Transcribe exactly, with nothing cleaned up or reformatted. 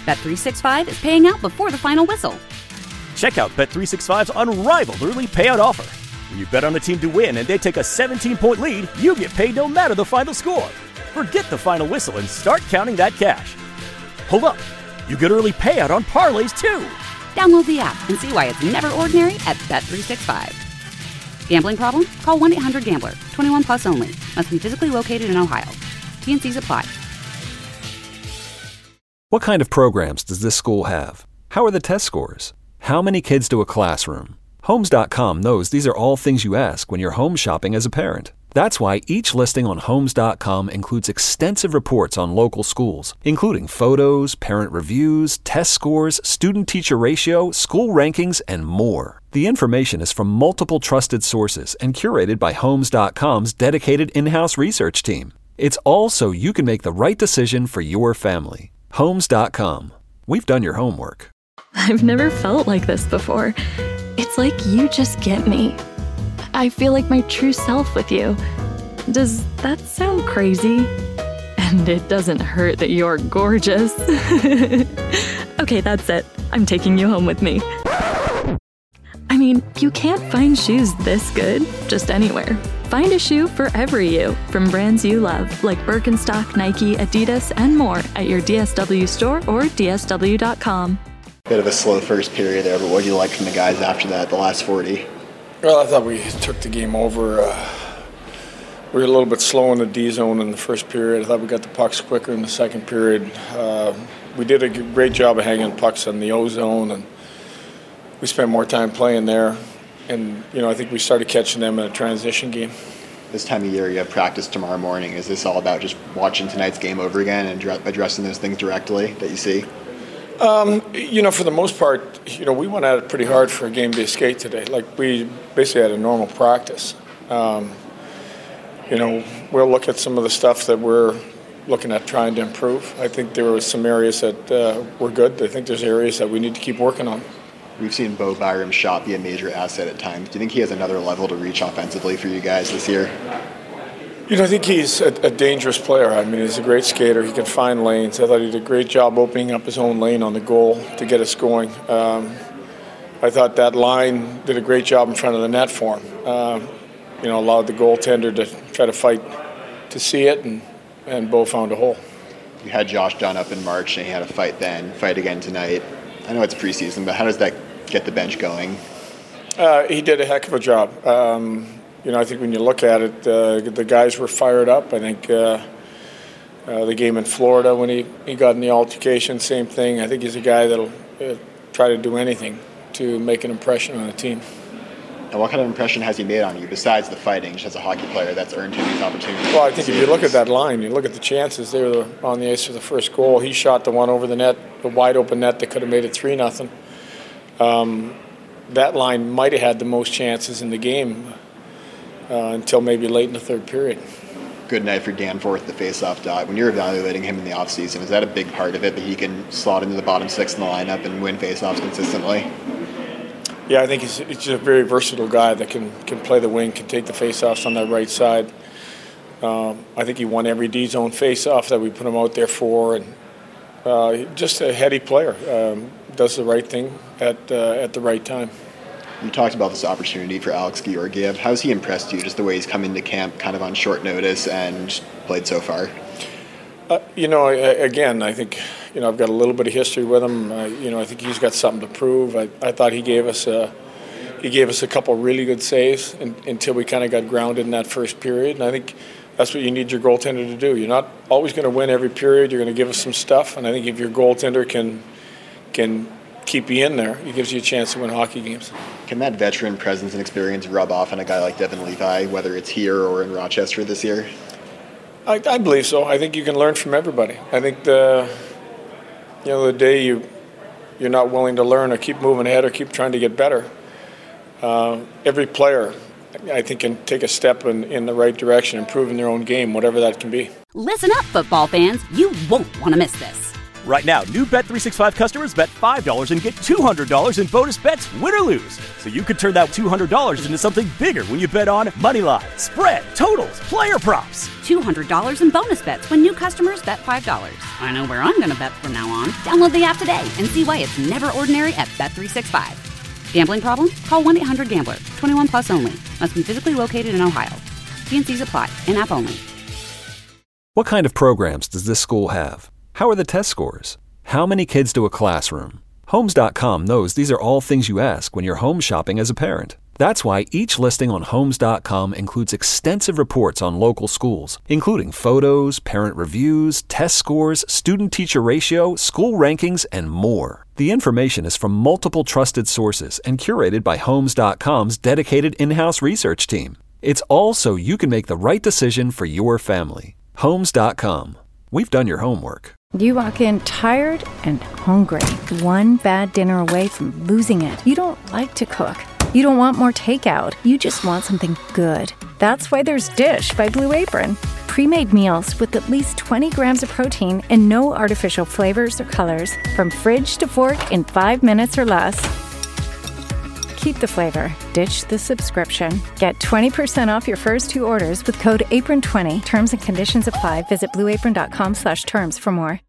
Bet three sixty-five is paying out before the final whistle. Check out Bet three sixty-five's unrivaled early payout offer. When you bet on a team to win and they take a seventeen-point lead, you get paid no matter the final score. Forget the final whistle and start counting that cash. Hold up. You get early payout on parlays, too. Download the app and see why it's never ordinary at Bet three sixty-five. Gambling problem? Call one eight hundred gambler. twenty-one plus only. Must be physically located in Ohio. T N Cs apply. What kind of programs does this school have? How are the test scores? How many kids to a classroom? Homes dot com knows these are all things you ask when you're home shopping as a parent. That's why each listing on Homes dot com includes extensive reports on local schools, including photos, parent reviews, test scores, student-teacher ratio, school rankings, and more. The information is from multiple trusted sources and curated by Homes dot com's dedicated in-house research team. It's all so you can make the right decision for your family. Homes dot com. We've done your homework. I've never felt like this before. It's like you just get me. I feel like my true self with you. Does that sound crazy? And it doesn't hurt that you're gorgeous. Okay, that's it. I'm taking you home with me. I mean, you can't find shoes this good just anywhere. Find a shoe for every you from brands you love, like Birkenstock, Nike, Adidas, and more at your D S W store or D S W dot com. Bit of a slow first period there, but what do you like from the guys after that, the last forty? Well, I thought we took the game over. Uh, we were a little bit slow in the D zone in the first period. I thought we got the pucks quicker in the second period. Uh, we did a great job of hanging pucks in the O zone, and we spent more time playing there. And, you know, I think we started catching them in a transition game. This time of year, you have practice tomorrow morning. Is this all about just watching tonight's game over again and addressing those things directly that you see? Um, you know, for the most part, you know, we went at it pretty hard for a game day skate today. Like, we basically had a normal practice. Um, you know, we'll look at some of the stuff that we're looking at trying to improve. I think there were some areas that uh, were good. I think there's areas that we need to keep working on. We've seen Bo Byram's shot be a major asset at times. Do you think he has another level to reach offensively for you guys this year? You know, I think he's a, a dangerous player. I mean, he's a great skater. He can find lanes. I thought he did a great job opening up his own lane on the goal to get us going. Um, I thought that line did a great job in front of the net for him. Um, you know, allowed the goaltender to try to fight to see it, and, and Bo found a hole. You had Josh Dunn up in March, and he had a fight then, fight again tonight. I know it's preseason, but how does that get the bench going? Uh, he did a heck of a job. Um, you know, I think when you look at it, uh, the guys were fired up. I think uh, uh, the game in Florida when he, he got in the altercation, same thing. I think he's a guy that'll uh, try to do anything to make an impression on the team. And what kind of impression has he made on you, besides the fighting, just as a hockey player that's earned him these opportunities? Well, I think if you look at that line, you look at the chances there on the ice for the first goal. He shot the one over the net, the wide open net that could have made it three nothing. Um, that line might have had the most chances in the game uh, until maybe late in the third period. Good night for Danforth, the face-off dot. When you're evaluating him in the offseason, is that a big part of it, that he can slot into the bottom six in the lineup and win face-offs consistently? Yeah, I think he's, he's just a very versatile guy that can, can play the wing, can take the face-offs on that right side. Um, I think he won every D-zone face-off that we put him out there for, and uh, just a heady player. Um, does the right thing at uh, at the right time. You talked about this opportunity for Alex Georgiev. How's he impressed you, just the way he's come into camp kind of on short notice and played so far? Uh, you know, I, again, I think, you know, I've got a little bit of history with him. I, you know, I think he's got something to prove. I, I thought he gave us a, he gave us a couple really good saves in, until we kind of got grounded in that first period. And I think that's what you need your goaltender to do. You're not always going to win every period. You're going to give us some stuff. And I think if your goaltender can can keep you in there, it gives you a chance to win hockey games. Can that veteran presence and experience rub off on a guy like Devin Levi, whether it's here or in Rochester this year? I, I believe so. I think you can learn from everybody. I think the you know the day you you're not willing to learn or keep moving ahead or keep trying to get better, uh, every player I think can take a step in, in the right direction, improving their own game, whatever that can be. Listen up, football fans. You won't want to miss this. Right now, new Bet three sixty-five customers bet five dollars and get two hundred dollars in bonus bets, win or lose. So you could turn that two hundred dollars into something bigger when you bet on moneyline, spread, totals, player props. two hundred dollars in bonus bets when new customers bet five dollars. I know where I'm going to bet from now on. Download the app today and see why it's never ordinary at Bet three sixty-five. Gambling problem? Call one eight hundred gambler. twenty-one plus only. Must be physically located in Ohio. T and Cs apply. In-app only. What kind of programs does this school have? How are the test scores? How many kids do a classroom? Homes dot com knows these are all things you ask when you're home shopping as a parent. That's why each listing on Homes dot com includes extensive reports on local schools, including photos, parent reviews, test scores, student-teacher ratio, school rankings, and more. The information is from multiple trusted sources and curated by Homes dot com's dedicated in-house research team. It's all so you can make the right decision for your family. Homes dot com. We've done your homework. You walk in tired and hungry, one bad dinner away from losing it. You don't like to cook. You don't want more takeout. You just want something good. That's why there's Dish by Blue Apron. Pre-made meals with at least twenty grams of protein and no artificial flavors or colors. From fridge to fork in five minutes or less. Keep the flavor. Ditch the subscription. Get twenty percent off your first two orders with code apron twenty. Terms and conditions apply. Visit blue apron dot com slash terms for more.